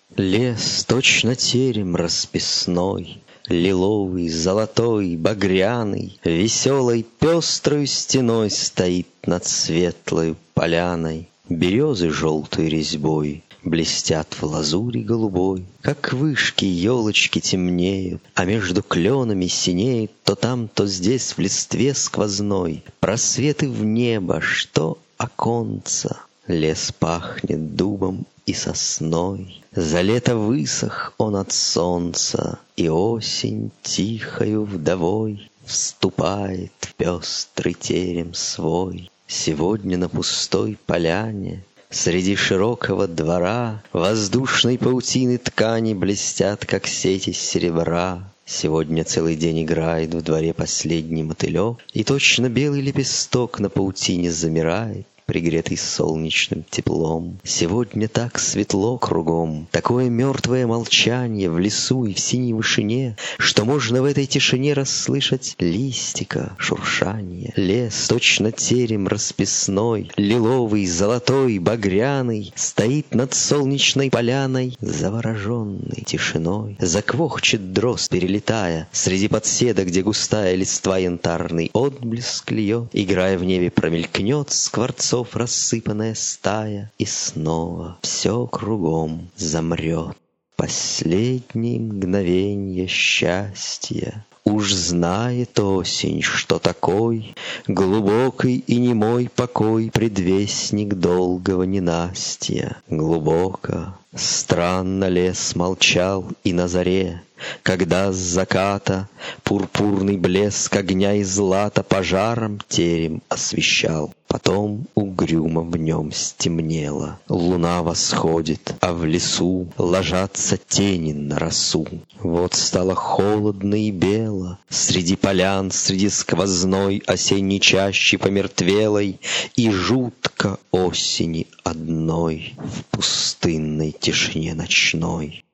Лес точно терем расписной, лиловый, золотой, багряный, веселой пестрою стеной стоит над светлою поляной. Березы желтой резьбой блестят в лазури голубой, как вышки елочки темнеют, а между кленами синеют то там, то здесь в листве сквозной просветы в небо, что оконца. Лес пахнет дубом и сосной, за лето высох он от солнца, и осень тихою вдовой вступает в пестрый терем свой. Сегодня на пустой поляне среди широкого двора воздушной паутины ткани блестят, как сети серебра. Сегодня целый день играет в дворе последний мотылек, и точно белый лепесток на паутине замирает, пригретый солнечным теплом. Сегодня так светло кругом, такое мертвое молчание в лесу и в синей вышине, что можно в этой тишине расслышать листика шуршание. Лес, точно терем расписной, лиловый, золотой, багряный, стоит над солнечной поляной, завороженный тишиной. Заквохчет дрозд, перелетая среди подседа, где густая листва янтарный отблеск льет, играя в небе, промелькнет скворцов рассыпанная стая, и снова все кругом замрет. Последние мгновенья счастья. Уж знает осень, что такой глубокий и немой покой, предвестник долгого ненастья. Глубоко, странно лес молчал и на заре, когда с заката пурпурный блеск огня и злата пожаром терем освещал. Потом угрюмо в нем стемнело, луна восходит, а в лесу ложатся тени на росу. Вот стало холодно и бело, среди полян, среди сквозной осенней чащи помертвелой, и жутко осени одной в пустынной тишине ночной.